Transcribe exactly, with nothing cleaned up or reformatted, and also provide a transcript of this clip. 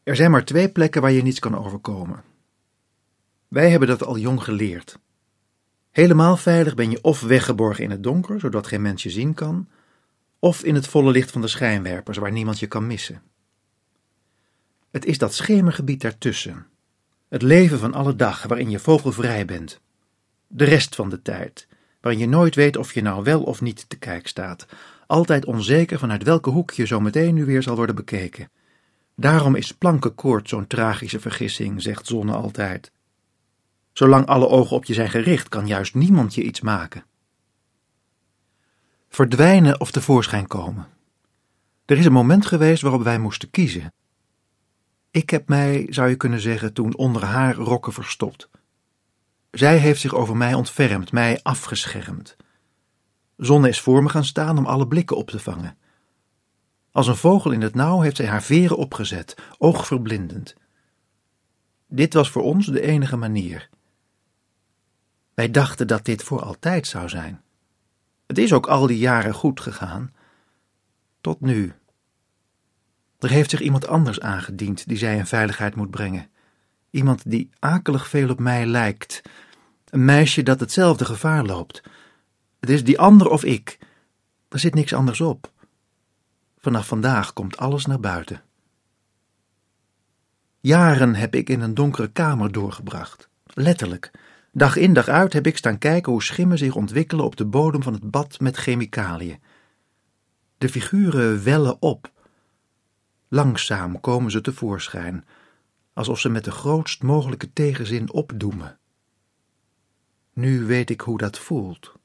Er zijn maar twee plekken waar je niets kan overkomen. Wij hebben dat al jong geleerd. Helemaal veilig ben je of weggeborgen in het donker, zodat geen mens je zien kan, of in het volle licht van de schijnwerpers, waar niemand je kan missen. Het is dat schemergebied daartussen, het leven van alle dag, waarin je vogelvrij bent. De rest van de tijd, waarin je nooit weet of je nou wel of niet te kijk staat, altijd onzeker vanuit welke hoek je zo meteen nu weer zal worden bekeken. Daarom is plankenkoord zo'n tragische vergissing, zegt Zonne altijd. Zolang alle ogen op je zijn gericht, kan juist niemand je iets maken. Verdwijnen of tevoorschijn komen. Er is een moment geweest waarop wij moesten kiezen. Ik heb mij, zou je kunnen zeggen, toen onder haar rokken verstopt. Zij heeft zich over mij ontfermd, mij afgeschermd. Zonne is voor me gaan staan om alle blikken op te vangen. Als een vogel in het nauw heeft zij haar veren opgezet, oogverblindend. Dit was voor ons de enige manier. Wij dachten dat dit voor altijd zou zijn. Het is ook al die jaren goed gegaan. Tot nu. Er heeft zich iemand anders aangediend die zij in veiligheid moet brengen. Iemand die akelig veel op mij lijkt. Een meisje dat hetzelfde gevaar loopt. Het is die ander of ik. Er zit niks anders op. Vanaf vandaag komt alles naar buiten. Jaren heb ik in een donkere kamer doorgebracht. Letterlijk. Dag in dag uit heb ik staan kijken hoe schimmen zich ontwikkelen op de bodem van het bad met chemicaliën. De figuren wellen op. Langzaam komen ze tevoorschijn, alsof ze met de grootst mogelijke tegenzin opdoemen. Nu weet ik hoe dat voelt.